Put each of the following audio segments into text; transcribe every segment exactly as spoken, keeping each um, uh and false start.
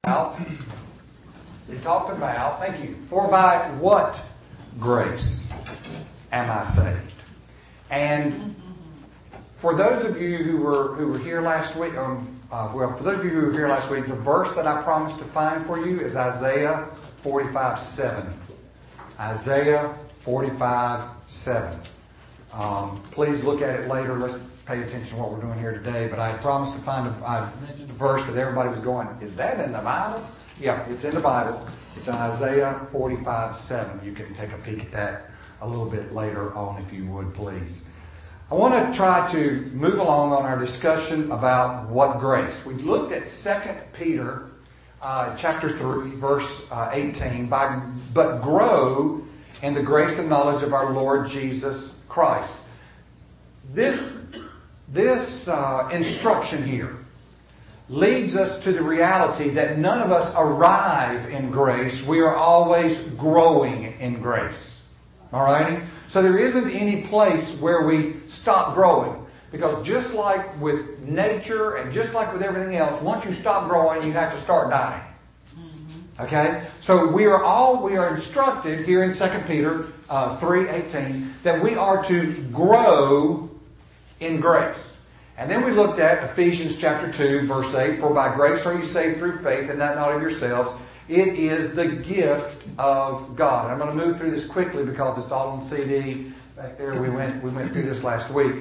about, we talked about, thank you, for by what grace am I saved? And for those of you who were who were here last week, um, uh, well, for those of you who were here last week, the verse that I promised to find for you is Isaiah forty-five seven. Isaiah forty-five seven. Um, please look at it later. Let's pay attention to what we're doing here today. But I had promised to find a, I mentioned a verse that everybody was going, is that in the Bible? Yeah, it's in the Bible. It's in Isaiah forty-five seven. You can take a peek at that a little bit later on if you would, please. I want to try to move along on our discussion about what grace. We looked at Second Peter uh, chapter three, verse uh, eighteen. By, but grow in the grace and knowledge of our Lord Jesus Christ. This, this uh, instruction here leads us to the reality that none of us arrive in grace. We are always growing in grace. Alrighty? So there isn't any place where we stop growing. Because just like with nature and just like with everything else, once you stop growing, you have to start dying. Okay? So we are all, we are instructed here in Second Peter uh, three eighteen that we are to grow in grace. And then we looked at Ephesians chapter two, verse eight. For by grace are you saved through faith, and that not of yourselves. It is the gift of God. And I'm going to move through this quickly because it's all on C D. Back there we went we went through this last week.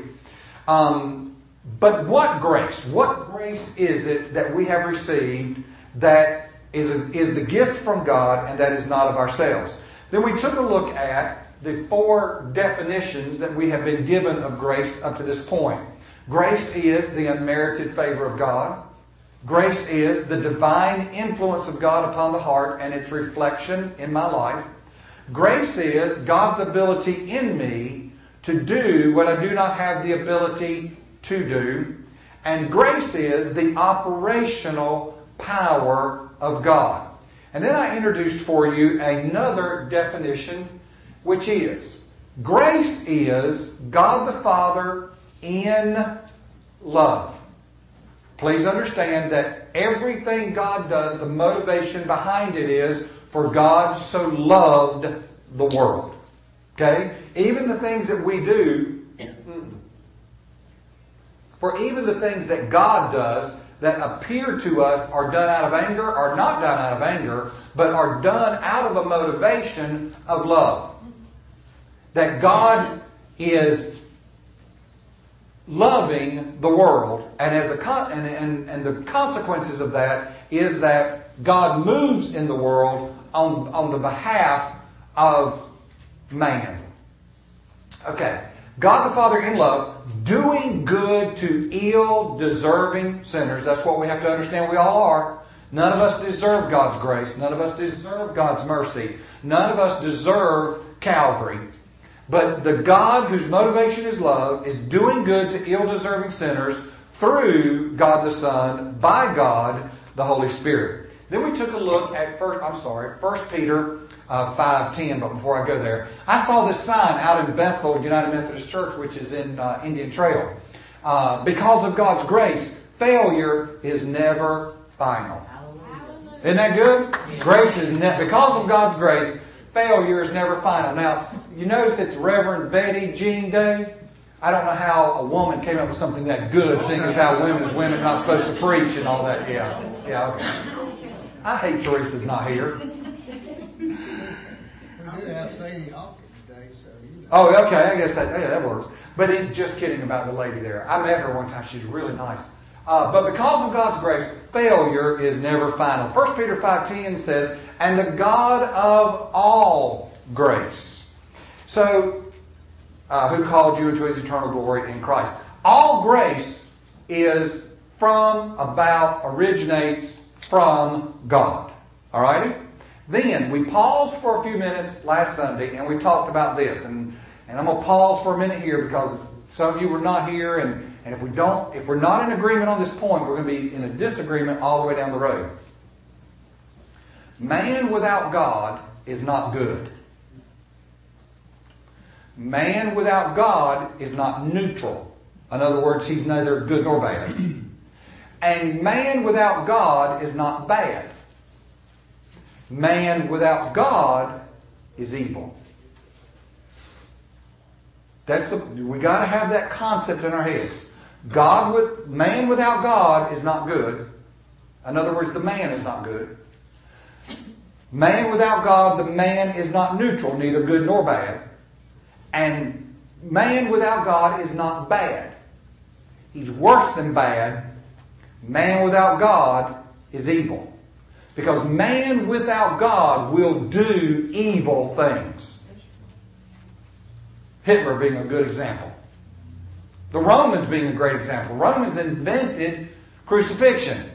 Um, but what grace? What grace is it that we have received that is, a, is the gift from God and that is not of ourselves? Then we took a look at the four definitions that we have been given of grace up to this point. Grace is the unmerited favor of God. Grace is the divine influence of God upon the heart and its reflection in my life. Grace is God's ability in me to do what I do not have the ability to do. And grace is the operational power of God. And then I introduced for you another definition, which is grace is God the Father in love. Please understand that everything God does, the motivation behind it is for God so loved the world. Okay? Even the things that we do, for even the things that God does that appear to us are done out of anger, are not done out of anger, but are done out of a motivation of love. That God is loving the world, and as a con- and, and, and the consequences of that is that God moves in the world on, on the behalf of man. Okay. God the Father in love, doing good to ill-deserving sinners. That's what we have to understand we all are. None of us deserve God's grace. None of us deserve God's mercy. None of us deserve Calvary. But the God whose motivation is love is doing good to ill-deserving sinners through God the Son, by God the Holy Spirit. Then we took a look at first. I'm sorry, First Peter uh, five ten. But before I go there, I saw this sign out in Bethel United Methodist Church, which is in uh, Indian Trail. Uh, because of God's grace, failure is never final. Isn't that good? Grace is ne- because of God's grace. Failure is never final. Now, you notice it's Reverend Betty Jean Day. I don't know how a woman came up with something that good, seeing as how women's women not supposed to preach and all that. Yeah, yeah. Okay. I hate Teresa's not here. We do have Sadie Hawkins today, so you know. Oh, okay. I guess that yeah, that works. But it, just kidding about the lady there. I met her one time. She's really nice. Uh, but because of God's grace, failure is never final. First Peter five ten says, and the God of all grace. So, uh, who called you into His eternal glory in Christ. All grace is from, about, originates from God. Alrighty? Then, we paused for a few minutes last Sunday and we talked about this. And, and I'm going to pause for a minute here because some of you were not here, and And if we don't, if we're not in agreement on this point, we're going to be in a disagreement all the way down the road. Man without God is not good. Man without God is not neutral. In other words, he's neither good nor bad. And man without God is not bad. man without God is evil. That's the we got to have that concept in our heads. God with man without God is not good. In other words, the man is not good. Man without God, the man is not neutral, neither good nor bad. And man without God is not bad. He's worse than bad. Man without God is evil. Because man without God will do evil things. Hitler being a good example. The Romans being a great example. Romans invented crucifixion.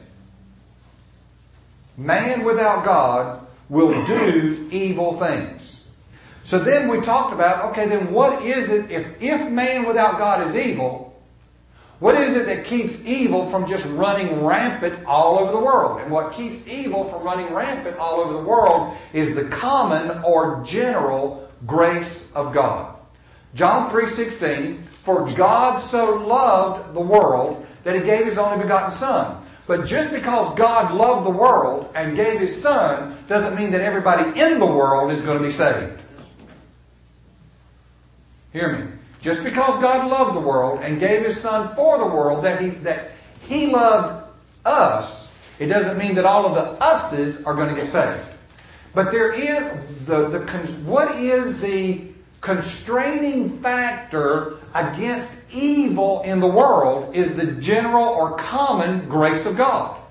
Man without God will do evil things. So then we talked about, okay, then what is it, if, if man without God is evil, what is it that keeps evil from just running rampant all over the world? And what keeps evil from running rampant all over the world is the common or general grace of God. John three sixteen, for God so loved the world that He gave His only begotten Son. But just because God loved the world and gave His Son doesn't mean that everybody in the world is going to be saved. Hear me. Just because God loved the world and gave His Son for the world, that He that He loved us, it doesn't mean that all of the us's are going to get saved. But there is the the what is the constraining factor against evil in the world is the general or common grace of God.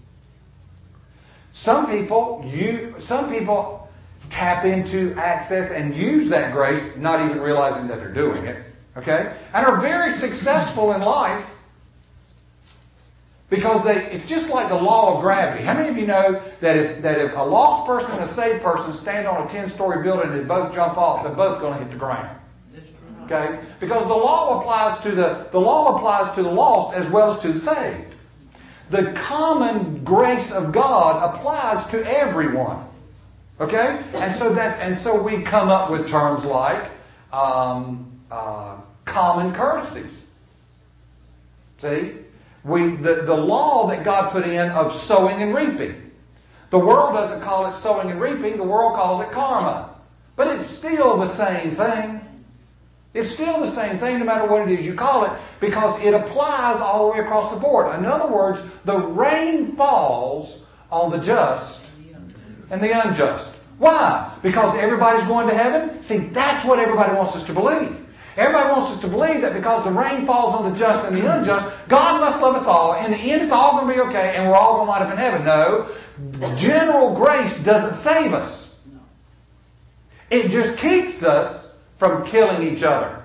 Some people you some people tap into, access, and use that grace, not even realizing that they're doing it, okay? And are very successful in life because they it's just like the law of gravity. How many of you know that if that if a lost person and a saved person stand on a ten-story building and they both jump off, they're both going to hit the ground? Okay? Because the law applies to the the law applies to the lost as well as to the saved. The common grace of God applies to everyone. Okay? And so that and so we come up with terms like um, uh, common courtesies. See? We the, the law that God put in of sowing and reaping. The world doesn't call it sowing and reaping, the world calls it karma. But it's still the same thing. It's still the same thing no matter what it is you call it, because it applies all the way across the board. In other words, the rain falls on the just and the unjust. Why? Because everybody's going to heaven? See, that's what everybody wants us to believe. Everybody wants us to believe that because the rain falls on the just and the unjust, God must love us all. In the end, it's all going to be okay and we're all going to wind up in heaven. No. General grace doesn't save us. It just keeps us from killing each other.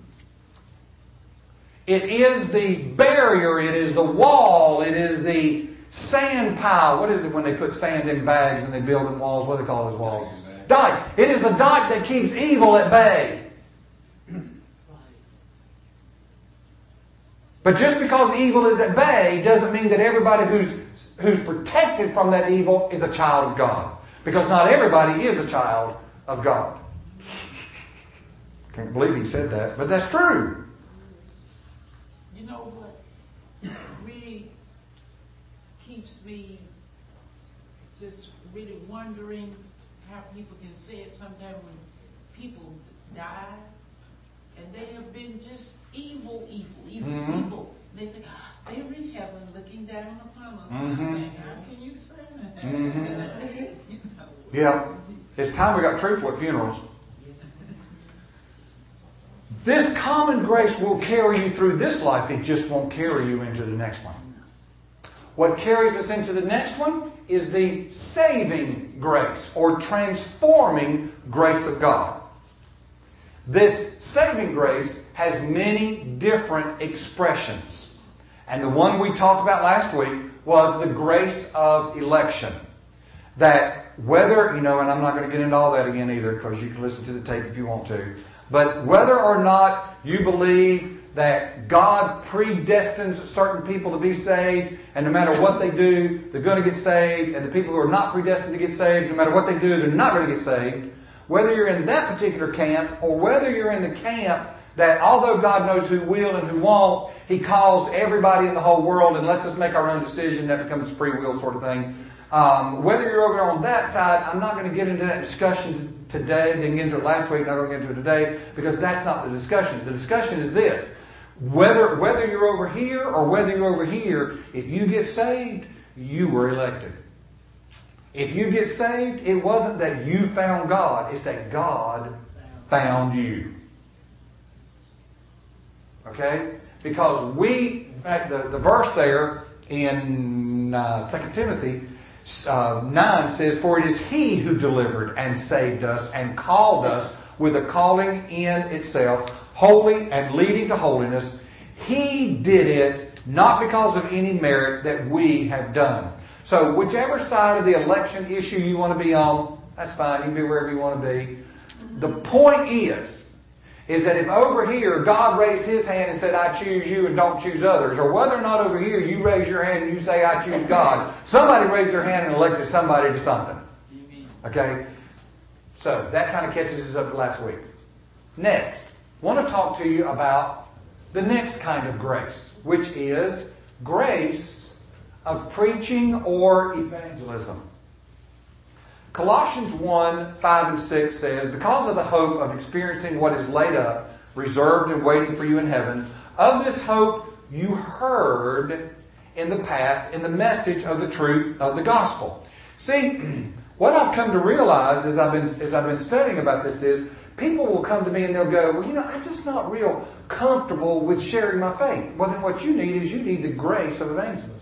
It is the barrier. It is the wall. It is the sand pile. What is it when they put sand in bags and they build in walls? What do they call those walls? Dikes. It is the dike that keeps evil at bay. But just because evil is at bay doesn't mean that everybody who's who's protected from that evil is a child of God. Because not everybody is a child of God. Can't believe he said that, but that's true. You know what really keeps me just really wondering how people can say it sometimes when people die and they have been just evil, evil, evil Mm-hmm. people. They say, oh, they're in heaven looking down upon us. Mm-hmm. How can you say that? Mm-hmm. You know. Yeah. It's time we got truthful at funerals. This common grace will carry you through this life. It just won't carry you into the next one. What carries us into the next one is the saving grace or transforming grace of God. This saving grace has many different expressions. And the one we talked about last week was the grace of election. That whether, you know, and I'm not going to get into all that again either because you can listen to the tape if you want to. But whether or not you believe that God predestines certain people to be saved, and no matter what they do, they're going to get saved, and the people who are not predestined to get saved, no matter what they do, they're not going to get saved, whether you're in that particular camp or whether you're in the camp that although God knows who will and who won't, He calls everybody in the whole world and lets us make our own decision, that becomes free will sort of thing. Um, whether you're over on that side, I'm not going to get into that discussion today. Didn't get into it last week, not going to get into it today, because that's not the discussion. The discussion is this. Whether, whether you're over here or whether you're over here, if you get saved, you were elected. If you get saved, it wasn't that you found God. It's that God found you. Okay? Because we, in fact, the, the verse there in uh, Second Timothy uh, nine says, "For it is He who delivered and saved us and called us with a calling in itself, holy and leading to holiness. He did it not because of any merit that we have done." So whichever side of the election issue you want to be on, that's fine. You can be wherever you want to be. The point is, is that if over here God raised His hand and said, "I choose you and don't choose others," or whether or not over here you raise your hand and you say, "I choose God," somebody raised their hand and elected somebody to something. Okay? So that kind of catches us up to last week. Next, I want to talk to you about the next kind of grace, which is grace of preaching or evangelism. Colossians one, five and six says, "Because of the hope of experiencing what is laid up, reserved and waiting for you in heaven, of this hope you heard in the past in the message of the truth of the gospel." See, what I've come to realize as I've been as I've been studying about this is, people will come to me and they'll go, "Well, you know, I'm just not real comfortable with sharing my faith." Well, then what you need is you need the grace of evangelism.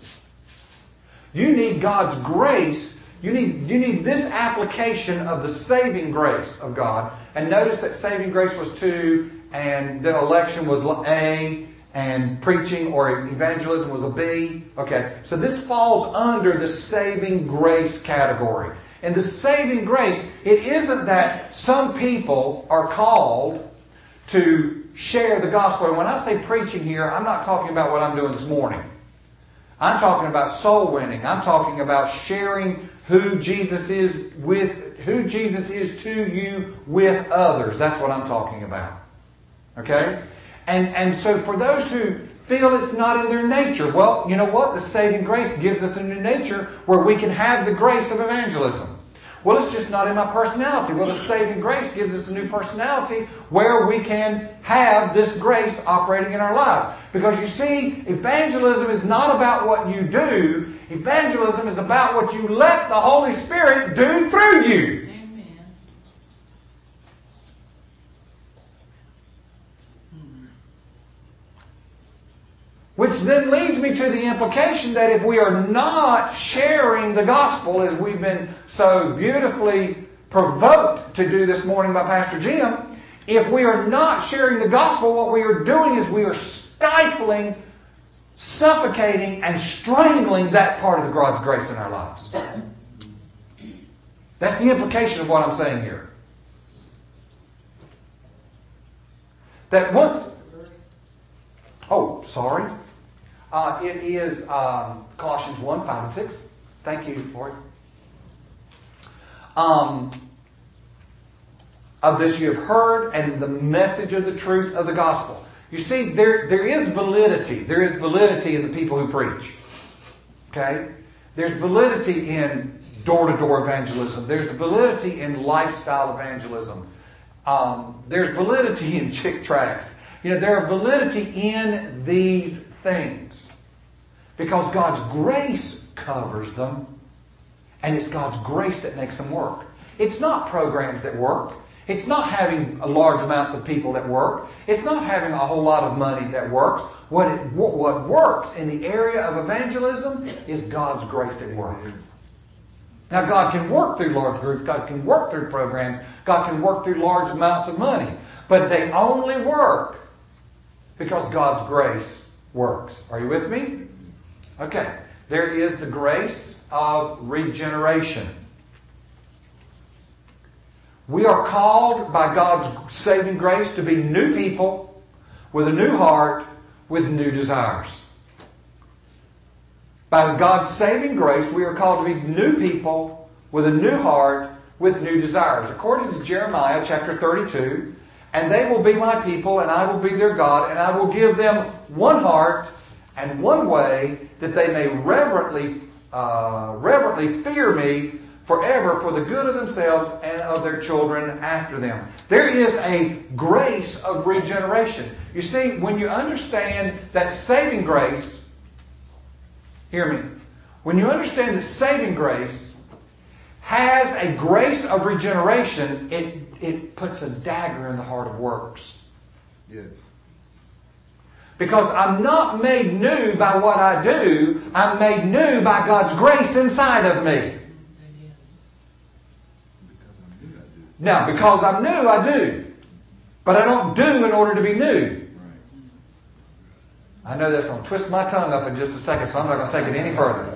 You need God's grace. You need, you need this application of the saving grace of God. And notice that saving grace was two, and the election was A, and preaching or evangelism was a B. Okay, so this falls under the saving grace category. And the saving grace, it isn't that some people are called to share the gospel. And when I say preaching here, I'm not talking about what I'm doing this morning. I'm talking about soul winning. I'm talking about sharing who Jesus is with, who Jesus is to you with others. That's what I'm talking about. Okay? And, and so for those who feel it's not in their nature, well, you know what? The saving grace gives us a new nature where we can have the grace of evangelism. Well, it's just not in my personality. Well, the saving grace gives us a new personality where we can have this grace operating in our lives. Because you see, evangelism is not about what you do. Evangelism is about what you let the Holy Spirit do through you. Amen. Which then leads me to the implication that if we are not sharing the gospel, as we've been so beautifully provoked to do this morning by Pastor Jim, if we are not sharing the gospel, what we are doing is we are stifling, suffocating, and strangling that part of the God's grace in our lives. That's the implication of what I'm saying here. That once... Oh, sorry. Uh, it is um, Colossians one, five and six. Thank you, Lord. Um, of this you have heard, and the message of the truth of the gospel. You see, there, there is validity. There is validity in the people who preach. Okay? There's validity in door-to-door evangelism. There's validity in lifestyle evangelism. Um, there's validity in chick tracts. You know, there are validity in these things. Because God's grace covers them. And it's God's grace that makes them work. It's not programs that work. It's not having large amounts of people that work. It's not having a whole lot of money that works. What, it, what works in the area of evangelism is God's grace at work. Now, God can work through large groups. God can work through programs. God can work through large amounts of money. But they only work because God's grace works. Are you with me? Okay. There is the grace of regeneration. We are called by God's saving grace to be new people with a new heart, with new desires. By God's saving grace, we are called to be new people with a new heart, with new desires. According to Jeremiah chapter thirty-two, "And they will be my people, and I will be their God, and I will give them one heart and one way, that they may reverently uh, reverently fear me forever for the good of themselves and of their children after them. There is a grace of regeneration. You see, when you understand that saving grace, hear me, when you understand that saving grace has a grace of regeneration, it, it puts a dagger in the heart of works. Yes. Because I'm not made new by what I do. I'm made new by God's grace inside of me. Because I'm new, I do. Now, because I'm new, I do. But I don't do in order to be new. I know that's going to twist my tongue up in just a second, so I'm not going to take it any further.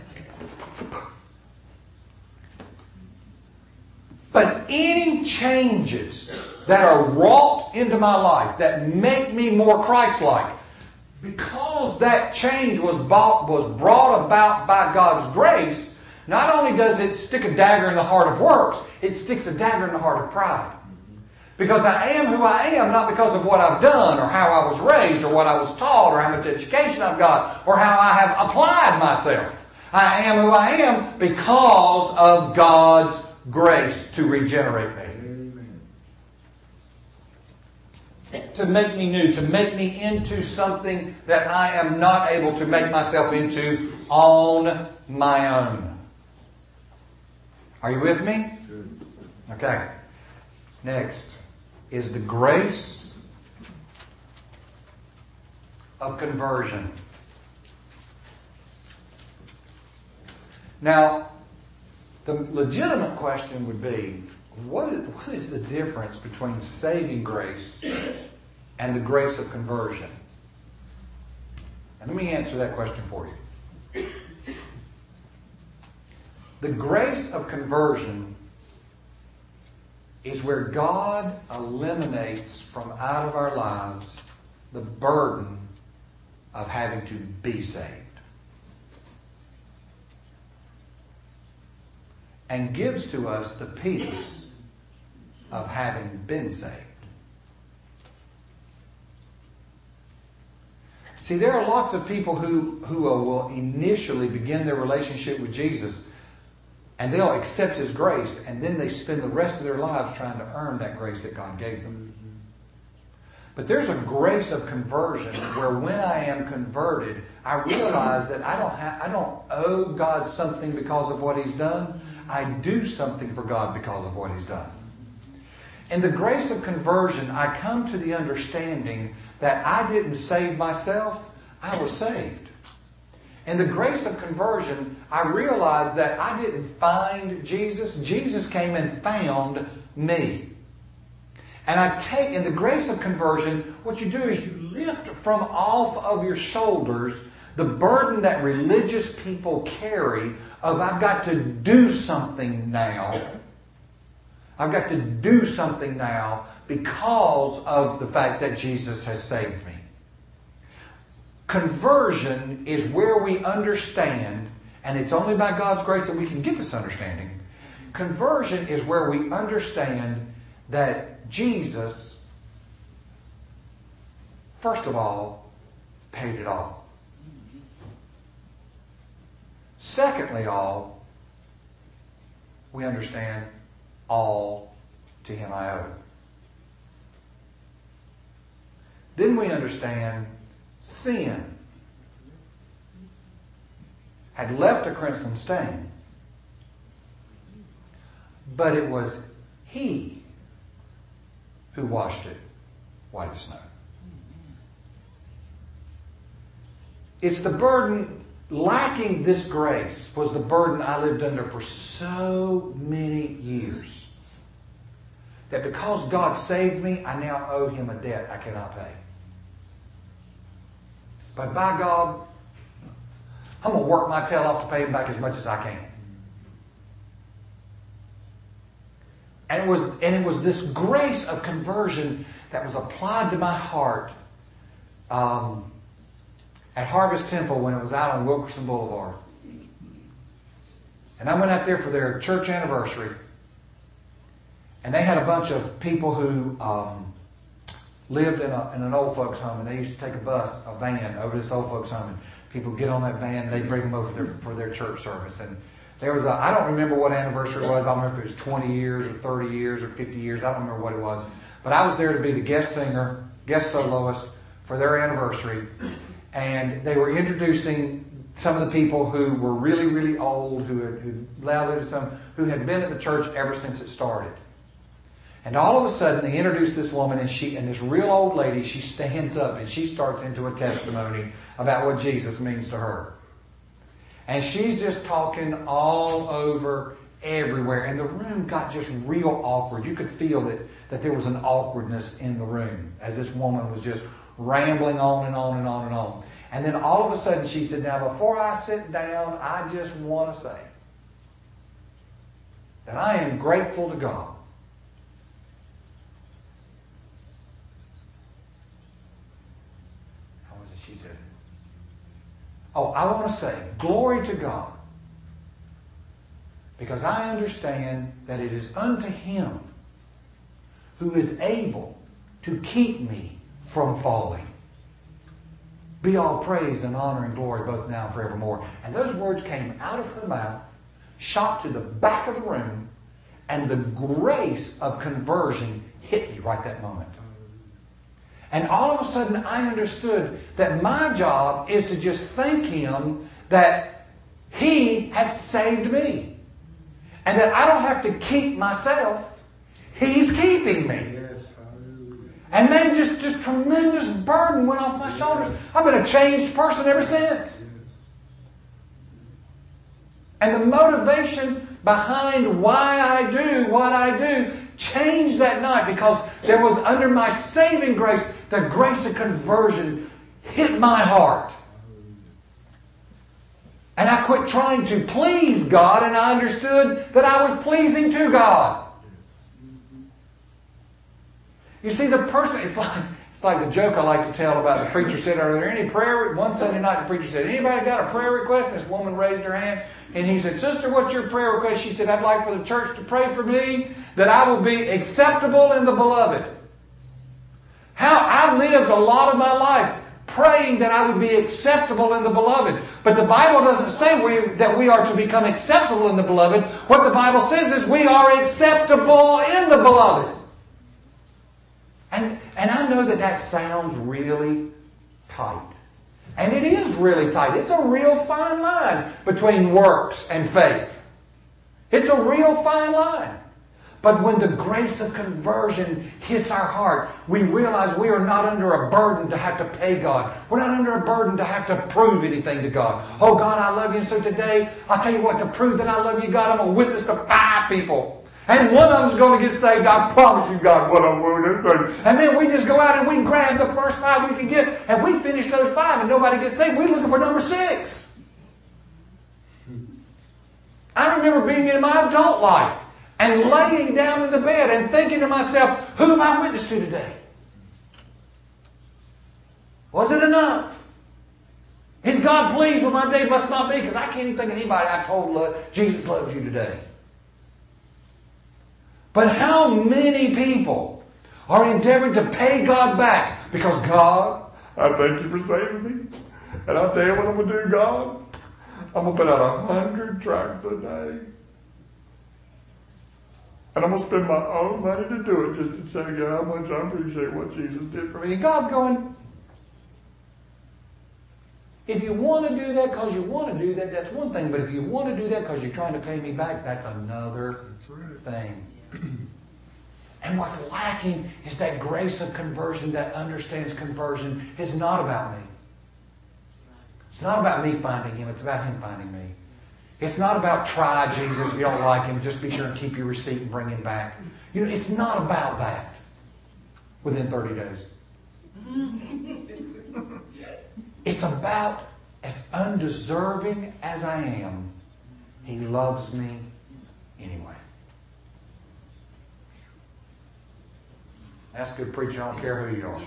But any changes that are wrought into my life that make me more Christ-like, because that change was bought, was brought about by God's grace, not only does it stick a dagger in the heart of works, it sticks a dagger in the heart of pride. Because I am who I am, not because of what I've done, or how I was raised, or what I was taught, or how much education I've got, or how I have applied myself. I am who I am because of God's grace to regenerate me. Amen. To make me new, to make me into something that I am not able to make myself into on my own. Are you with me? Good. Okay. Next is the grace of conversion. Now, the legitimate question would be, what is, what is the difference between saving grace and the grace of conversion? And let me answer that question for you. The grace of conversion is where God eliminates from out of our lives the burden of having to be saved. And gives to us the peace of having been saved. See, there are lots of people who, who will initially begin their relationship with Jesus, and they'll accept His grace, and then they spend the rest of their lives trying to earn that grace that God gave them. But there's a grace of conversion where when I am converted, I realize that I don't have, I don't owe God something because of what He's done. I do something for God because of what He's done. In the grace of conversion, I come to the understanding that I didn't save myself, I was saved. In the grace of conversion, I realized that I didn't find Jesus. Jesus came and found me. And I take, in the grace of conversion, what you do is you lift from off of your shoulders the burden that religious people carry of I've got to do something now. I've got to do something now because of the fact that Jesus has saved me. Conversion is where we understand, and it's only by God's grace that we can get this understanding. Conversion is where we understand that Jesus, first of all, paid it all. Secondly, all, we understand all to Him I owe. Then we understand sin had left a crimson stain, but it was He who washed it white as snow. It's the burden, lacking this grace was the burden I lived under for so many years. That because God saved me, I now owe Him a debt I cannot pay. But by God, I'm going to work my tail off to pay Him back as much as I can. And it was, and it was this grace of conversion that was applied to my heart um, at Harvest Temple when it was out on Wilkerson Boulevard. And I went out there for their church anniversary. And they had a bunch of people who um, lived in, a, in an old folks home. And they used to take a bus, a van, over to this old folks home. And people get on that van, and they bring them over there for their church service. And there was a, I don't remember what anniversary it was. I don't remember if it was twenty years or thirty years or fifty years. I don't remember what it was. But I was there to be the guest singer, guest soloist for their anniversary. And they were introducing some of the people who were really, really old, who had who lived some, who had been at the church ever since it started. And all of a sudden, they introduced this woman, and she and this real old lady, she stands up and she starts into a testimony about what Jesus means to her. And she's just talking all over everywhere. And the room got just real awkward. You could feel that, that there was an awkwardness in the room as this woman was just rambling on and on and on and on. And then all of a sudden she said, now before I sit down, I just want to say that I am grateful to God. How was it she said? Oh, I want to say, glory to God. Because I understand that it is unto Him who is able to keep me from falling. Be all praise and honor and glory both now and forevermore. And those words came out of her mouth, shot to the back of the room, and the grace of conversion hit me right that moment. And all of a sudden I understood that my job is to just thank Him that He has saved me. And that I don't have to keep myself. He's keeping me. Yes, hallelujah. And man, just, just tremendous burden went off my shoulders. I've been a changed person ever since. And the motivation behind why I do what I do changed that night, because there was, under my saving grace, the grace of conversion hit my heart. And I quit trying to please God, and I understood that I was pleasing to God. You see, the person, it's like, it's like the joke I like to tell about the preacher said, are there any prayer? One Sunday night the preacher said, anybody got a prayer request? And this woman raised her hand. And he said, sister, what's your prayer request? She said, I'd like for the church to pray for me that I will be acceptable in the beloved. How I lived a lot of my life praying that I would be acceptable in the beloved. But the Bible doesn't say we, that we are to become acceptable in the beloved. What the Bible says is we are acceptable in the beloved. And, and I know that that sounds really tight. And it is really tight. It's a real fine line between works and faith. It's a real fine line. But when the grace of conversion hits our heart, we realize we are not under a burden to have to pay God. We're not under a burden to have to prove anything to God. Oh, God, I love you. And so today, I'll tell you what, to prove that I love you, God, I'm going to witness to five people. And one of them's going to get saved. I promise you, God, what I'm going to say. And then we just go out and we grab the first five we can get. And we finish those five and nobody gets saved. We're looking for number six. I remember being in my adult life and laying down in the bed and thinking to myself, who have I witnessed to today? Was it enough? Is God pleased with my day? Must not be, because I can't even think of anybody I told love, Jesus loves you today. But how many people are endeavoring to pay God back because, God, I thank you for saving me. And I'll tell you what I'm going to do, God. I'm going to put out a hundred tracts a day. And I'm going to spend my own money to do it just to say how much I appreciate what Jesus did for me. And God's going, if you want to do that because you want to do that, that's one thing. But if you want to do that because you're trying to pay me back, that's another thing. And what's lacking is that grace of conversion that understands conversion is not about me. It's not about me finding Him. It's about Him finding me. It's not about try Jesus. If you don't like Him, just be sure and keep your receipt and bring Him back. You know, it's not about that within thirty days. It's about, as undeserving as I am, He loves me anyway. That's good preaching. I don't care who you are.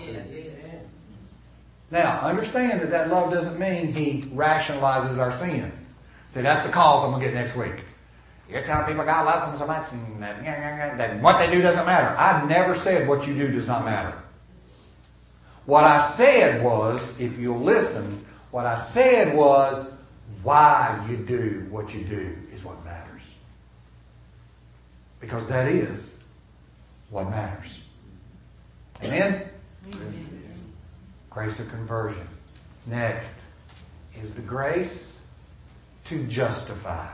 Now, understand that that love doesn't mean He rationalizes our sin. See, that's the calls I'm going to get next week. You're telling people God loves them so much and that, that what they do doesn't matter. I never said what you do does not matter. What I said was, if you'll listen, What I said was, why you do what you do is what matters. Because that is what matters. Amen? Amen. Grace of conversion. Next is the grace to justify.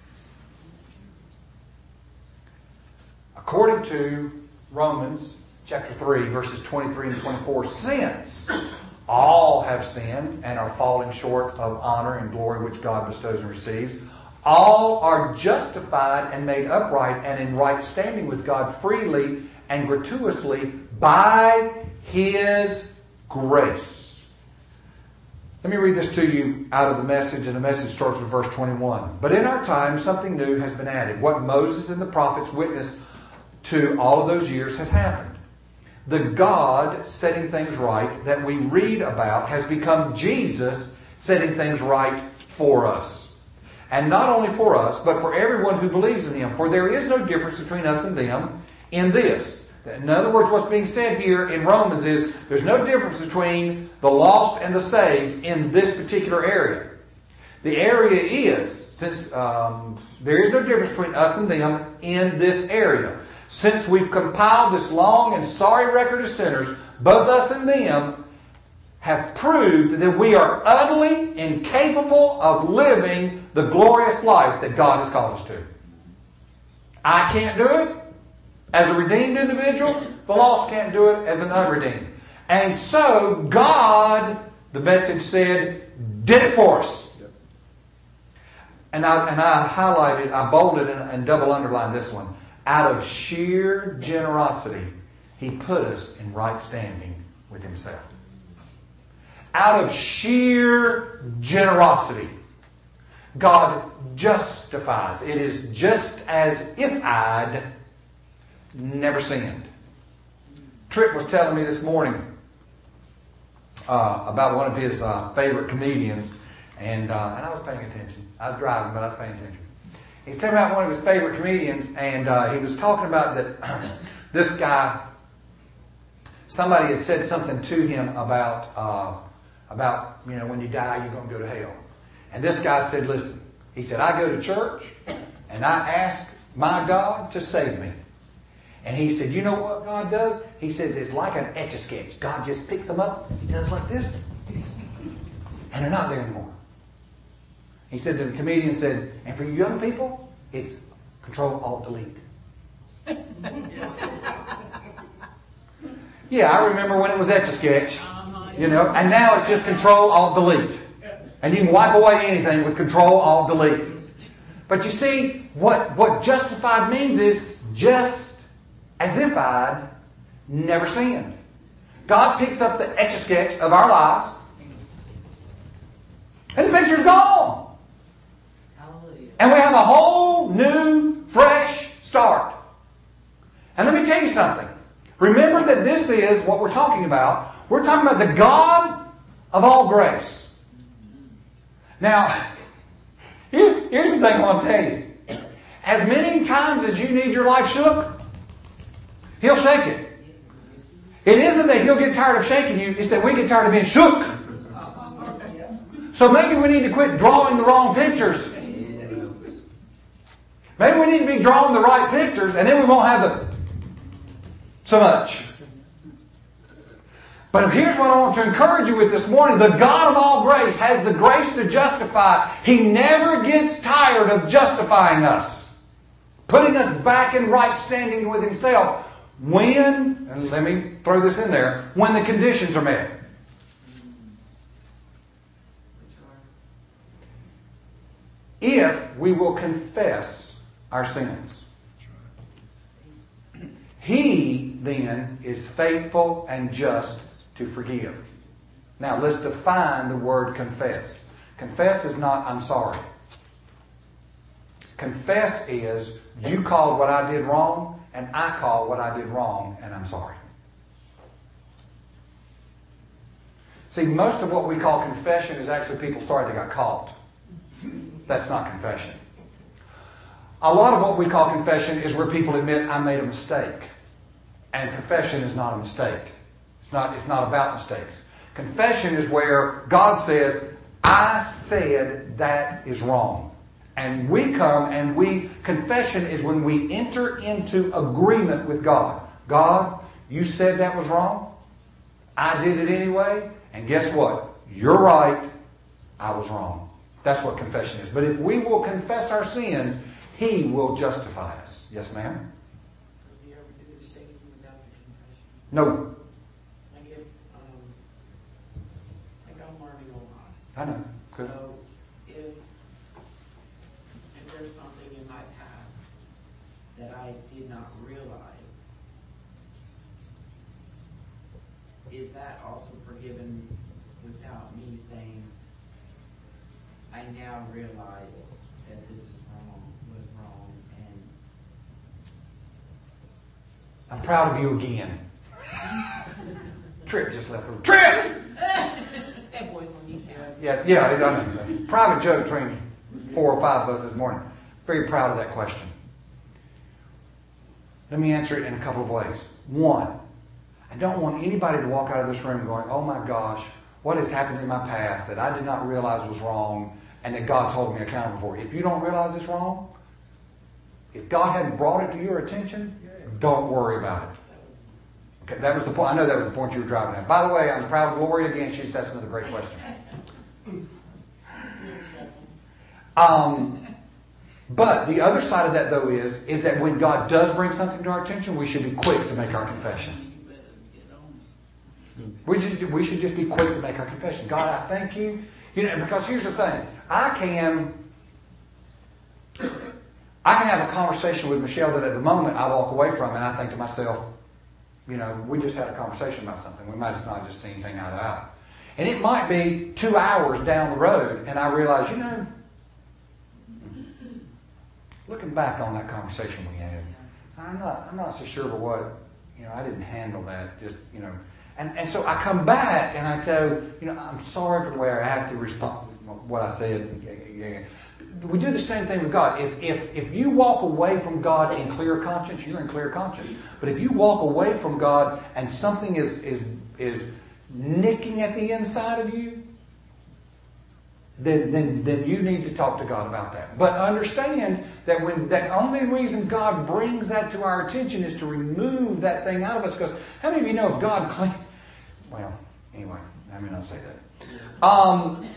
According to Romans chapter three, verses twenty-three and twenty-four, since all have sinned and are falling short of honor and glory which God bestows and receives, all are justified and made upright and in right standing with God freely and gratuitously by His grace. Let me read this to you out of the Message, and the Message starts with verse twenty-one. But in our time something new has been added. What Moses and the prophets witnessed to all of those years has happened. The God setting things right that we read about has become Jesus setting things right for us. And not only for us, but for everyone who believes in Him. For there is no difference between us and them in this. In other words, what's being said here in Romans is there's no difference between the lost and the saved in this particular area. The area is, since um, there is no difference between us and them in this area. Since we've compiled this long and sorry record of sinners, both us and them have proved that we are utterly incapable of living the glorious life that God has called us to. I can't do it as a redeemed individual. The lost can't do it as an unredeemed. And so God, the Message said, did it for us. And I, and I highlighted, I bolded and, and double underlined this one. Out of sheer generosity, He put us in right standing with Himself. Out of sheer generosity, God justifies. It is just as if I'd never sinned. Tripp was telling me this morning uh, about one of his uh, favorite comedians, and, uh, and I was paying attention. I was driving, but I was paying attention. He's talking about one of his favorite comedians, and uh, he was talking about that this guy, somebody had said something to him about, uh, about, you know, when you die, you're going to go to hell. And this guy said, listen, he said, I go to church, and I ask my God to save me. And he said, you know what God does? He says, it's like an Etch-a-Sketch. God just picks them up, He does like this, and they're not there anymore. He said, the comedian said, and for you young people, it's Control Alt Delete. Yeah, I remember when it was Etch-a-Sketch, you know, and now it's just Control Alt Delete. And you can wipe away anything with Control Alt Delete. But you see, what, what justified means is just as if I'd never sinned. God picks up the Etch-a-Sketch of our lives, and the picture's gone. And we have a whole new, fresh start. And let me tell you something. Remember that this is what we're talking about. We're talking about the God of all grace. Now, here, here's the thing I want to tell you. As many times as you need your life shook, He'll shake it. It isn't that He'll get tired of shaking you, it's that we get tired of being shook. So maybe we need to quit drawing the wrong pictures. Maybe we need to be drawing the right pictures, and then we won't have the so much. But here's what I want to encourage you with this morning. The God of all grace has the grace to justify. He never gets tired of justifying us, putting us back in right standing with Himself when, and let me throw this in there, when the conditions are met. If we will confess our sins. He then is faithful and just to forgive. Now let's define the word confess. Confess is not I'm sorry. Confess is you called what I did wrong and I called what I did wrong and I'm sorry. See, most of what we call confession is actually people sorry they got caught. That's not confession. A lot of what we call confession is where people admit I made a mistake. And confession is not a mistake. It's not, it's not about mistakes. Confession is where God says, I said that is wrong. And we come and we, confession is when we enter into agreement with God. God, you said that was wrong. I did it anyway. And guess what? You're right. I was wrong. That's what confession is. But if we will confess our sins, He will justify us. Yes, ma'am? Does He ever do the shaking without the confession? No. Like if, um, like I'm learning a lot. I know. Good. So if, if there's something in my past that I did not realize, is that also forgiven without me saying, I now realize that this is wrong, was wrong, and I'm proud of you again. Trip just left the room. Trip! that boy's on you count. Yeah, yeah. It, I mean, private joke between four or five of us this morning. Very proud of that question. Let me answer it in a couple of ways. One, I don't want anybody to walk out of this room going, oh my gosh, what has happened in my past that I did not realize was wrong and that God's holding me accountable for. If you don't realize it's wrong, if God hadn't brought it to your attention, don't worry about it. Okay, that was the point. I know that was the point you were driving at. By the way, I'm proud of Gloria again. She's that's another great question. Um, but the other side of that, though, is is that when God does bring something to our attention, we should be quick to make our confession. We just we should just be quick to make our confession. God, I thank you. You know, because here's the thing: I can I can have a conversation with Michelle that at the moment I walk away from, and I think to myself, you know, we just had a conversation about something. We might have not just seen anything out of that. And it might be two hours down the road, and I realize, you know, looking back on that conversation we had, I'm not I'm not so sure about what, you know, I didn't handle that. Just, you know, and, and so I come back and I go, you know, I'm sorry for the way I had to respond, what I said. We do the same thing with God. If if if you walk away from God in clear conscience, you're in clear conscience. But if you walk away from God and something is is is nicking at the inside of you, then then then you need to talk to God about that. But understand that when the only reason God brings that to our attention is to remove that thing out of us. Because how many of you know if God clean? Well, anyway, let me not say that. Um.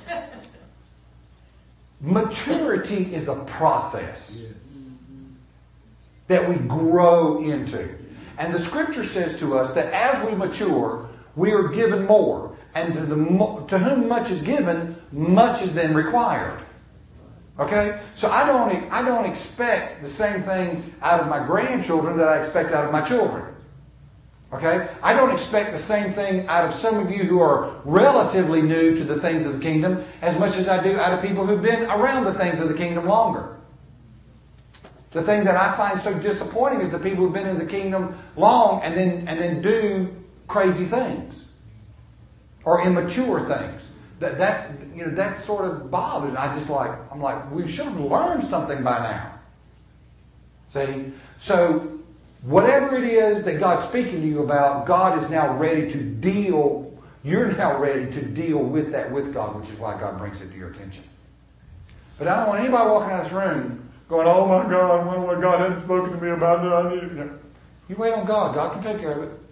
Maturity is a process that we grow into. And the Scripture says to us that as we mature, we are given more. And to, the, to whom much is given, much is then required. Okay? So I don't, I don't expect the same thing out of my grandchildren that I expect out of my children. Okay? I don't expect the same thing out of some of you who are relatively new to the things of the kingdom as much as I do out of people who've been around the things of the kingdom longer. The thing that I find so disappointing is the people who've been in the kingdom long and then and then do crazy things or immature things. That that's you know that sort of bothers. I just like I'm like we should have learned something by now. See, so. Whatever it is that God's speaking to you about, God is now ready to deal, you're now ready to deal with that with God, which is why God brings it to your attention. But I don't want anybody walking out of this room going, oh my God, I wonder what God hadn't spoken to me about that I need. No. You wait on God. God can take care of it.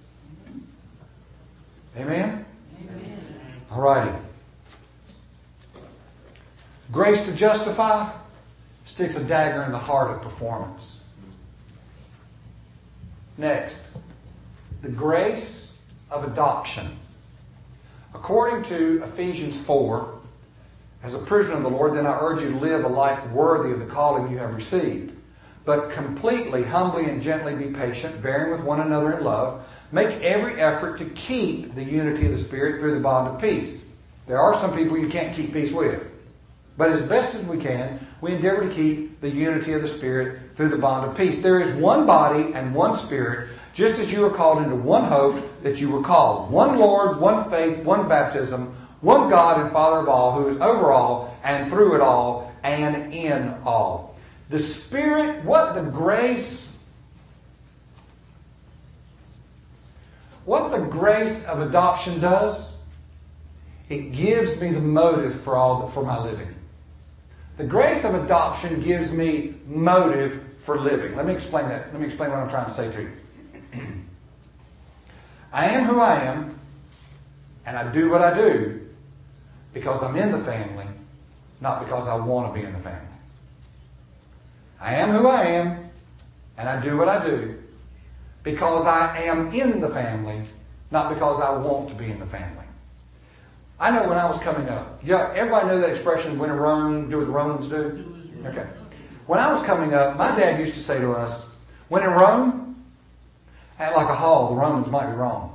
Amen? Amen. All righty. Grace to justify sticks a dagger in the heart of performance. Next, the grace of adoption. According to Ephesians four, as a prisoner of the Lord, then I urge you to live a life worthy of the calling you have received, but completely, humbly, and gently be patient, bearing with one another in love. Make every effort to keep the unity of the Spirit through the bond of peace. There are some people you can't keep peace with. But as best as we can, we endeavor to keep the unity of the Spirit through the bond of peace. There is one body and one Spirit, just as you are called into one hope that you were called. One Lord, one faith, one baptism, one God and Father of all, who is over all and through it all and in all. The Spirit, what the grace, what the grace of adoption does, it gives me the motive for all the, for my living. The grace of adoption gives me motive for living. Let me explain that. Let me explain what I'm trying to say to you. I am who I am, and I do what I do because I'm in the family, not because I want to be in the family. I am who I am, and I do what I do because I am in the family, not because I want to be in the family. I know when I was coming up, yeah, everybody know that expression, when in Rome, do what the Romans do? Okay. When I was coming up, my dad used to say to us, when in Rome, act like a hall, the Romans might be wrong.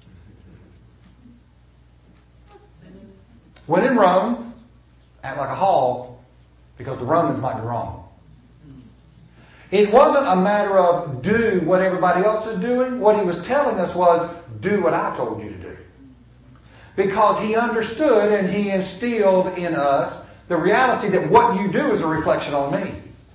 When in Rome, act like a hall, because the Romans might be wrong. It wasn't a matter of do what everybody else is doing. What he was telling us was, do what I told you to do. Because he understood and he instilled in us the reality that what you do is a reflection on me.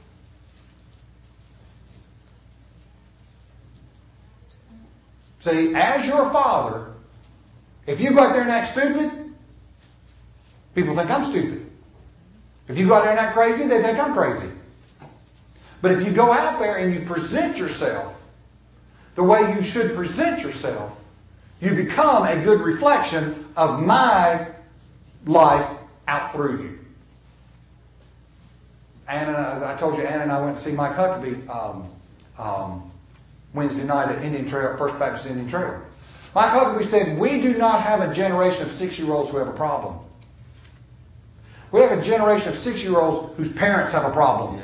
See, as your father, if you go out there and act stupid, people think I'm stupid. If you go out there and act crazy, they think I'm crazy. But if you go out there and you present yourself the way you should present yourself, you become a good reflection of my life out through you. Anna, as I told you, Anna and I went to see Mike Huckabee um, um, Wednesday night at Indian Trail, First Baptist Indian Trail. Mike Huckabee said, we do not have a generation of six-year-olds who have a problem. We have a generation of six-year-olds whose parents have a problem.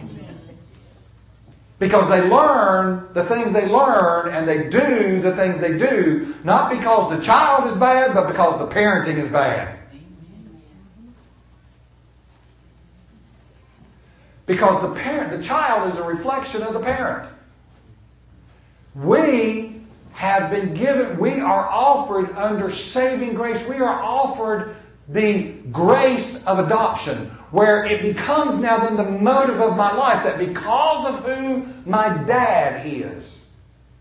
Because they learn the things they learn and they do the things they do, not because the child is bad, but because the parenting is bad. Because the parent, the child is a reflection of the parent. We have been given, we are offered under saving grace, we are offered the grace of adoption, where it becomes now then the motive of my life that because of who my dad is,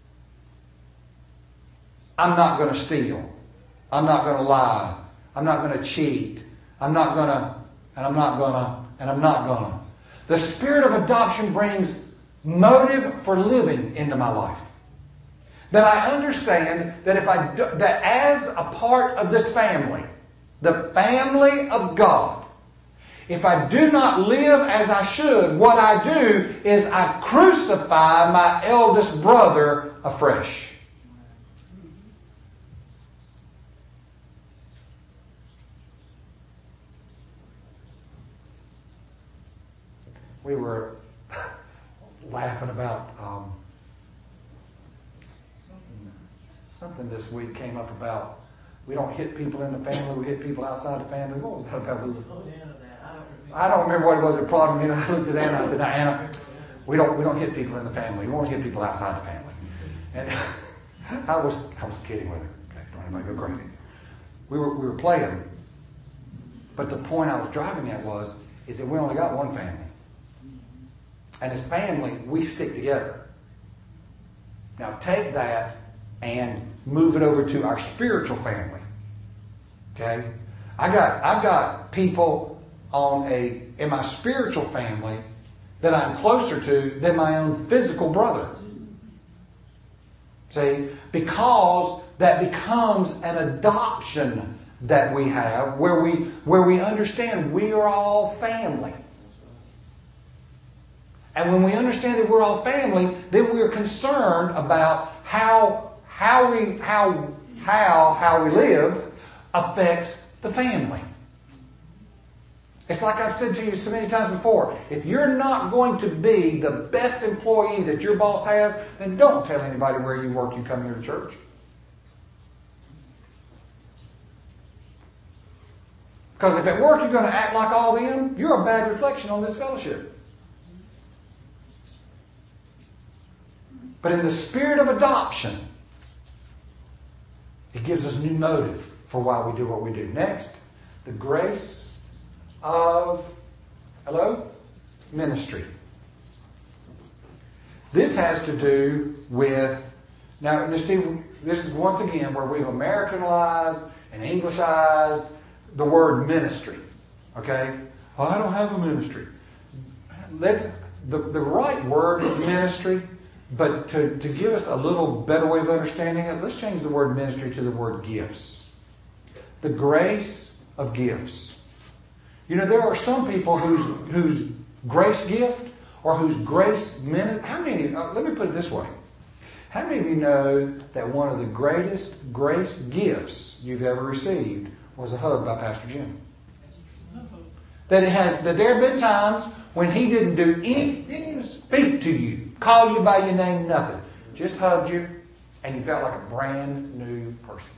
I'm not going to steal. I'm not going to lie. I'm not going to cheat. I'm not going to, and I'm not going to, and I'm not going to. The spirit of adoption brings motive for living into my life. That I understand that if I, that as a part of this family, the family of God, if I do not live as I should, what I do is I crucify my eldest brother afresh. We were laughing about um, something this week came up about we don't hit people in the family, we hit people outside the family. What was that about, Lucy? I don't remember what it was that prodded me. And I looked at Anna and I said, now, Anna, we don't, we don't hit people in the family. We won't hit people outside the family. And I was I was kidding with her. Okay, don't anybody go crazy. We were, we were playing. But the point I was driving at was, is that we only got one family. And as family, we stick together. Now take that and move it over to our spiritual family. Okay? I got I've got people on a in my spiritual family that I'm closer to than my own physical brother. See? Because that becomes an adoption that we have where we where we understand we are all family. And when we understand that we're all family, then we're concerned about how how we how how how we live affects the family. It's like I've said to you so many times before. If you're not going to be the best employee that your boss has, then don't tell anybody where you work you come here to church. Because if at work you're going to act like all them, you're a bad reflection on this fellowship. But in the spirit of adoption, it gives us new motive for why we do what we do. Next, the grace of, hello, ministry. This has to do with, now you see, this is once again where we've Americanized and Englishized the word ministry. Okay? Oh, I don't have a ministry. Let's the, the right word is ministry, but to, to give us a little better way of understanding it, let's change the word ministry to the word gifts. The grace of gifts. You know, there are some people whose whose grace gift or whose grace ministry. How many? Uh, let me put it this way. How many of you know that one of the greatest grace gifts you've ever received was a hug by Pastor Jim? That it has. That there have been times when he didn't do any, didn't even speak to you, call you by your name, nothing, just hugged you, and you felt like a brand new person.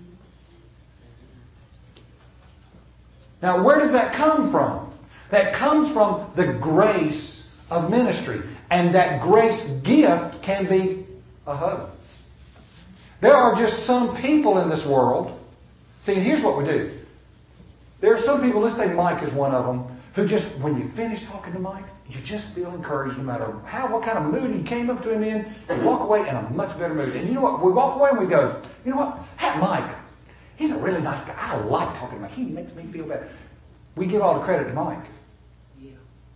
Now, where does that come from? That comes from the grace of ministry. And that grace gift can be a hug. There are just some people in this world. See, and here's what we do. There are some people, let's say Mike is one of them, who just, when you finish talking to Mike, you just feel encouraged no matter how, what kind of mood you came up to him in, you walk away in a much better mood. And you know what? We walk away and we go, you know what? Hey, Mike, he's a really nice guy. I like talking to Mike. He makes me feel better. We give all the credit to Mike. Yeah.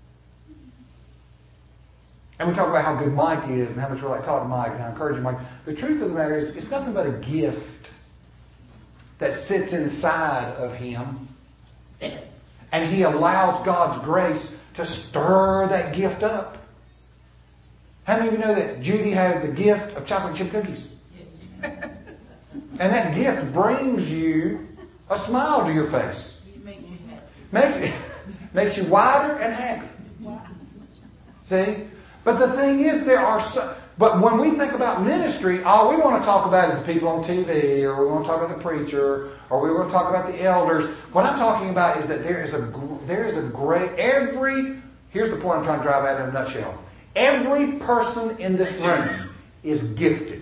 And we talk about how good Mike is and how much we like talking to Mike and how encouraging Mike. The truth of the matter is, it's nothing but a gift that sits inside of him. And he allows God's grace to stir that gift up. How many of you know that Judy has the gift of chocolate chip cookies? Yes. And that gift brings you a smile to your face. It makes you happy. Makes it makes you wider and happy. See? But the thing is, there are so... But when we think about ministry, all we want to talk about is the people on T V, or we want to talk about the preacher, or we want to talk about the elders. What I'm talking about is that there is a there is a great every. Here's the point I'm trying to drive at in a nutshell. Every person in this room is gifted.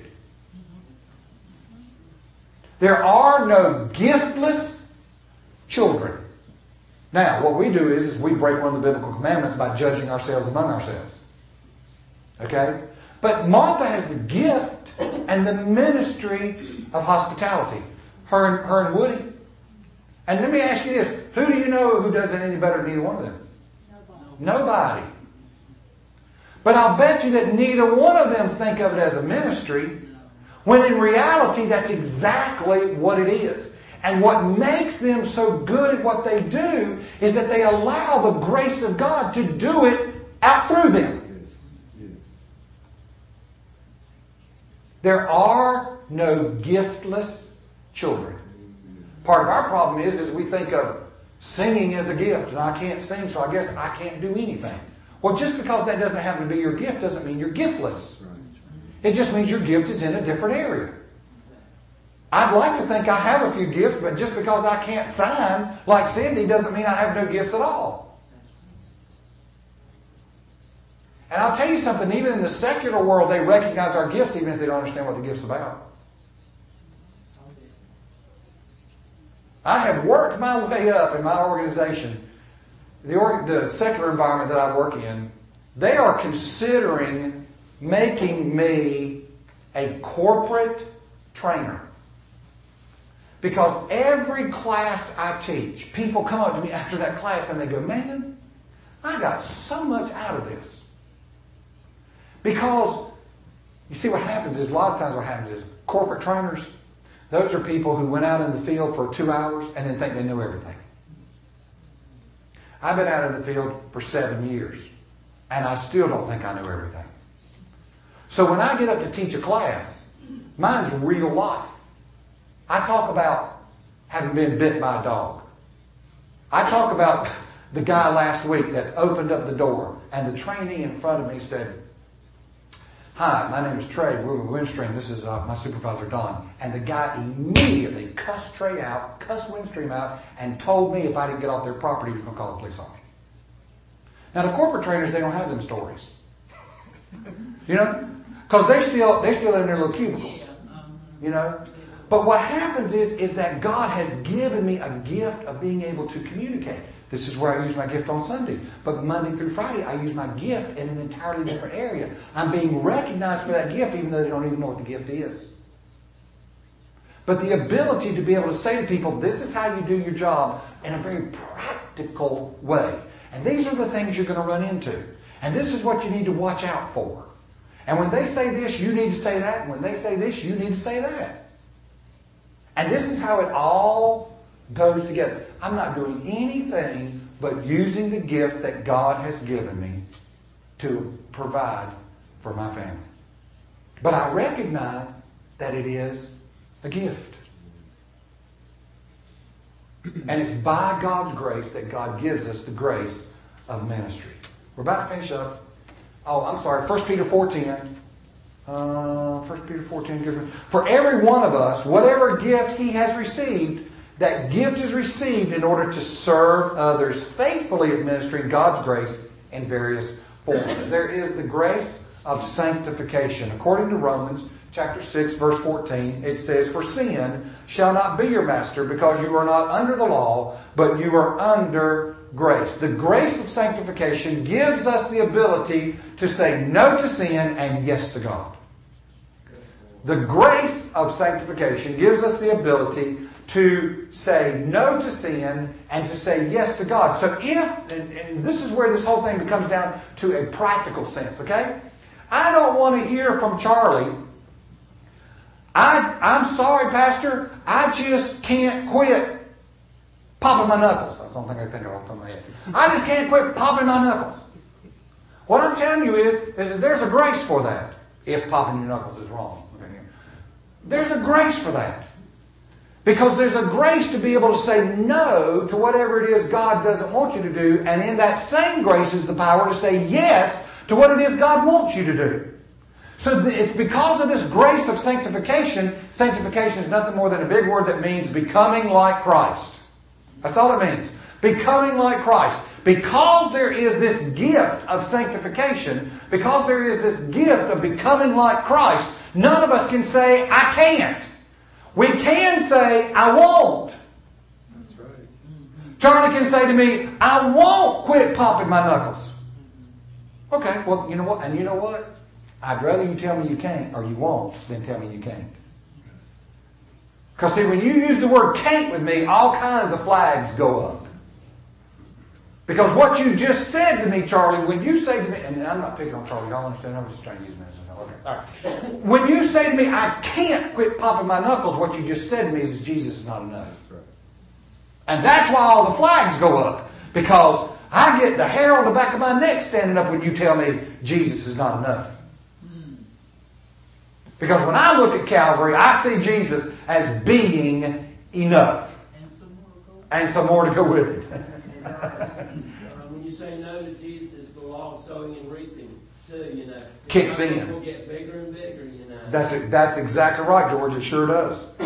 There are no giftless children. Now, what we do is, is we break one of the biblical commandments by judging ourselves among ourselves. Okay? But Martha has the gift and the ministry of hospitality. Her and, her and Woody. And let me ask you this. Who do you know who does it any better than either one of them? Nobody. Nobody. But I'll bet you that neither one of them think of it as a ministry, when in reality that's exactly what it is. And what makes them so good at what they do is that they allow the grace of God to do it out through them. There are no giftless children. Part of our problem is, is we think of singing as a gift, and I can't sing, so I guess I can't do anything. Well, just because that doesn't happen to be your gift doesn't mean you're giftless. It just means your gift is in a different area. I'd like to think I have a few gifts, but just because I can't sign like Cindy doesn't mean I have no gifts at all. And I'll tell you something, even in the secular world, they recognize our gifts even if they don't understand what the gift's about. I have worked my way up in my organization, the, org- the secular environment that I work in. They are considering making me a corporate trainer. Because every class I teach, people come up to me after that class and they go, man, I got so much out of this. Because, you see what happens is, a lot of times what happens is, corporate trainers, those are people who went out in the field for two hours and then think they know everything. I've been out in the field for seven years, and I still don't think I know everything. So when I get up to teach a class, mine's real life. I talk about having been bit by a dog. I talk about the guy last week that opened up the door, and the trainee in front of me said, "Hi, my name is Trey. We're with Windstream. This is uh, my supervisor, Don." And the guy immediately cussed Trey out, cussed Windstream out, and told me if I didn't get off their property, he was going to call the police on me. Now, the corporate trainers, they don't have them stories. You know? Because they're still, they're still in their little cubicles. You know? But what happens is, is that God has given me a gift of being able to communicate. This is where I use my gift on Sunday. But Monday through Friday, I use my gift in an entirely different area. I'm being recognized for that gift even though they don't even know what the gift is. but the ability to be able to say to people, this is how you do your job in a very practical way. And these are the things you're going to run into. And this is what you need to watch out for. And when they say this, you need to say that. And when they say this, you need to say that. And this is how it all goes together. I'm not doing anything but using the gift that God has given me to provide for my family. But I recognize that it is a gift. And it's by God's grace that God gives us the grace of ministry. We're about to finish up. Oh, I'm sorry. First Peter four ten. Uh, First Peter four ten. For every one of us, whatever gift he has received, that gift is received in order to serve others faithfully, administering God's grace in various forms. There is the grace of sanctification. According to Romans chapter six, verse fourteen, it says, for sin shall not be your master, because you are not under the law, but you are under grace. The grace of sanctification gives us the ability to say no to sin and yes to God. The grace of sanctification gives us the ability to say no to sin and to say yes to God. So if, and, and this is where this whole thing comes down to a practical sense, okay? I don't want to hear from Charlie, I, I'm sorry, Pastor, I just can't quit popping my knuckles. I don't think I think of it off the top of my head. I just can't quit popping my knuckles. What I'm telling you is, is that there's a grace for that, if popping your knuckles is wrong. There's a grace for that. Because there's a grace to be able to say no to whatever it is God doesn't want you to do, and in that same grace is the power to say yes to what it is God wants you to do. So it's because of this grace of sanctification. Sanctification is nothing more than a big word that means becoming like Christ. That's all it means. Becoming like Christ. Because there is this gift of sanctification, because there is this gift of becoming like Christ, none of us can say, I can't. We can say, I won't. That's right. Charlie can say to me, I won't quit popping my knuckles. Okay, well, you know what? And you know what? I'd rather you tell me you can't or you won't than tell me you can't. Because see, when you use the word can't with me, all kinds of flags go up. Because what you just said to me, Charlie, when you say to me, and I'm not picking on Charlie, y'all understand? I'm just trying to use this. Okay, all right. When you say to me, I can't quit popping my knuckles, what you just said to me is Jesus is not enough. That's right. And that's why all the flags go up. Because I get the hair on the back of my neck standing up when you tell me Jesus is not enough. Because when I look at Calvary, I see Jesus as being enough. And some more to go. And some more to go with it. And, uh, when you say no to Jesus, the law of sowing and reaping too, you know. Kicks It in. will get bigger and bigger, you know. That's, that's exactly right, George. It sure does.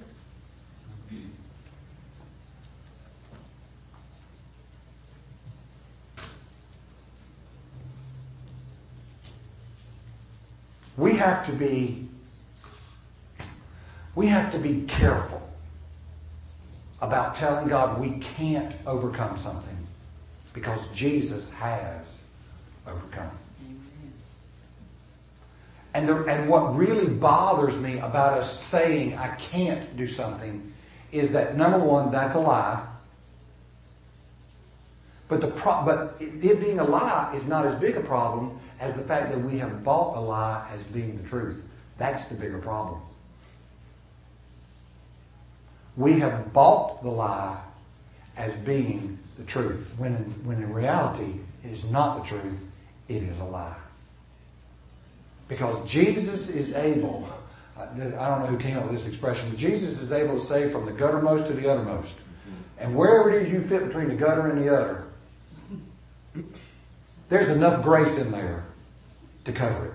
We have to be, we have to be careful about telling God we can't overcome something because Jesus has overcome. And, the, and what really bothers me about us saying I can't do something is that, number one, that's a lie. But, the pro- but it being a lie is not as big a problem as the fact that we have bought a lie as being the truth. That's the bigger problem. We have bought the lie as being the truth, when in, when in reality it is not the truth, it is a lie. Because Jesus is able, I don't know who came up with this expression, but Jesus is able to save from the guttermost to the uttermost. And wherever it is you fit between the gutter and the utter, there's enough grace in there to cover it.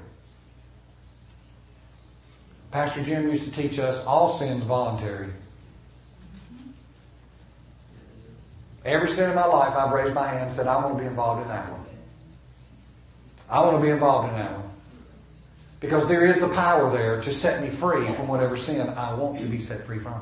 Pastor Jim used to teach us all sin's voluntary. Every sin in my life, I've raised my hand and said, I want to be involved in that one. I want to be involved in that one. Because there is the power there to set me free from whatever sin I want to be set free from.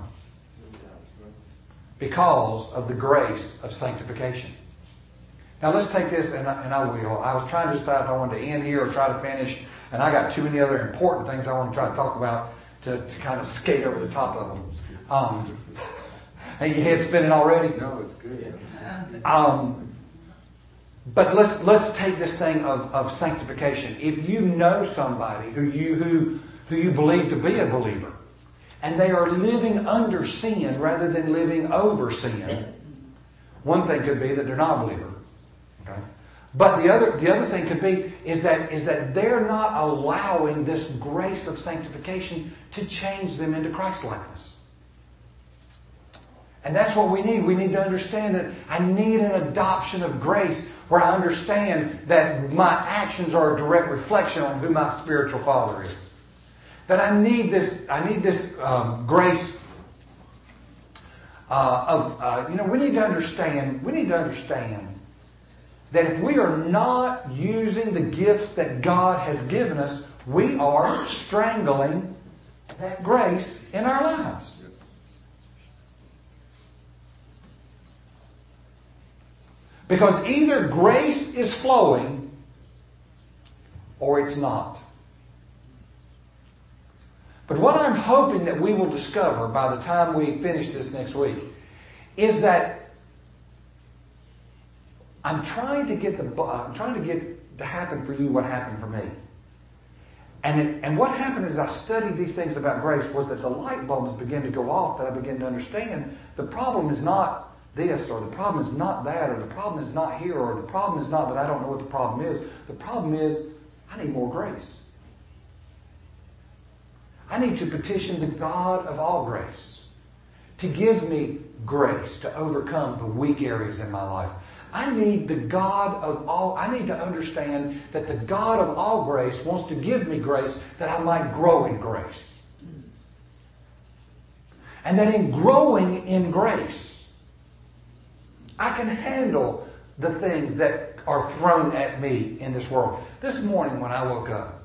Because of the grace of sanctification. Now let's take this, and I, and I will. I was trying to decide if I wanted to end here or try to finish, and I got too many other important things I want to try to talk about to, to kind of skate over the top of them. Um, and your head spinning already? No, it's good. Um, but let's let's take this thing of, of sanctification. If you know somebody who you who who you believe to be a believer, and they are living under sin rather than living over sin, one thing could be that they're not a believer. Okay? But the other the other thing could be is that is that they're not allowing this grace of sanctification to change them into Christ-likeness. And that's what we need. We need to understand that I need an adoption of grace where I understand that my actions are a direct reflection on who my spiritual father is. That I need this, I need this um, grace uh, of, uh, you know, we need to understand, we need to understand that if we are not using the gifts that God has given us, we are strangling that grace in our lives. Because either grace is flowing or it's not. But what I'm hoping that we will discover by the time we finish this next week is that I'm trying to get the I'm trying to get to happen for you what happened for me. And it, and what happened as I studied these things about grace was that the light bulbs began to go off, that I began to understand the problem is not this, or the problem is not that, or the problem is not here, or the problem is not that I don't know what the problem is. The problem is I need more grace. I need to petition the God of all grace to give me grace to overcome the weak areas in my life. I need the God of all, I need to understand that the God of all grace wants to give me grace that I might grow in grace. And that in growing in grace, I can handle the things that are thrown at me in this world. This morning when I woke up,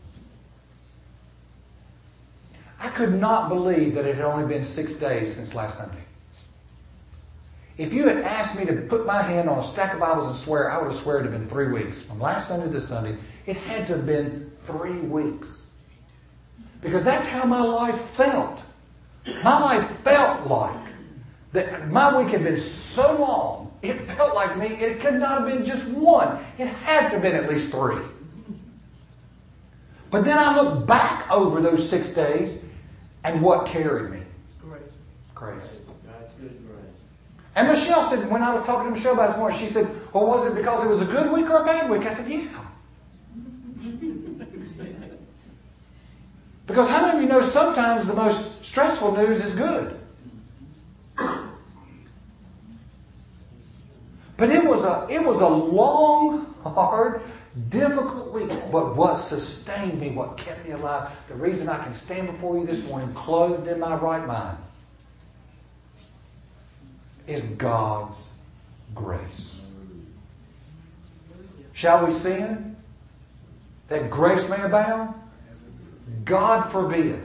I could not believe that it had only been six days since last Sunday. If you had asked me to put my hand on a stack of Bibles and swear, I would have sworn it had been three weeks. From last Sunday to this Sunday, it had to have been three weeks. Because that's how my life felt. My life felt like that my week had been so long, it felt like me, it could not have been just one. It had to have been at least three. But then I look back over those six days, and what carried me? Grace. Grace. God's good grace. And Michelle said, when I was talking to Michelle about this morning, she said, well, was it because it was a good week or a bad week? I said, yeah. Because how many of you know sometimes the most stressful news is good? But it was a it was a long, hard, difficult week. But what sustained me, what kept me alive, the reason I can stand before you this morning clothed in my right mind, is God's grace. Shall we sin that grace may abound? God forbid.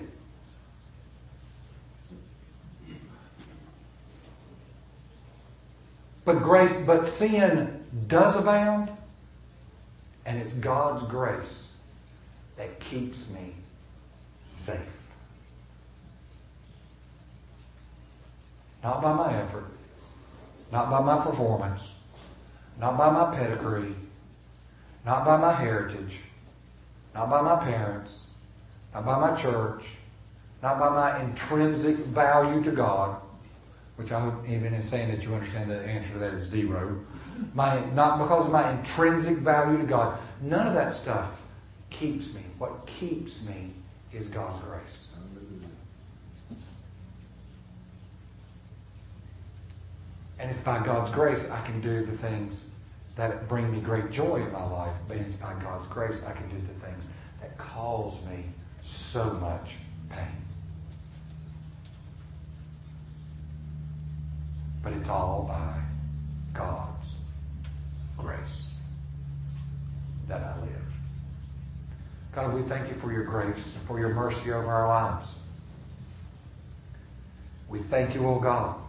But grace, but sin does abound, and it's God's grace that keeps me safe. Not by my effort, not by my performance, not by my pedigree, not by my heritage, not by my parents, not by my church, not by my intrinsic value to God, which I hope even in saying that you understand the answer to that is zero. My, not because of my intrinsic value to God. None of that stuff keeps me. What keeps me is God's grace. And it's by God's grace I can do the things that bring me great joy in my life. But it's by God's grace I can do the things that cause me so much pain. But it's all by God's grace that I live. God, we thank you for your grace and for your mercy over our lives. We thank you, O God,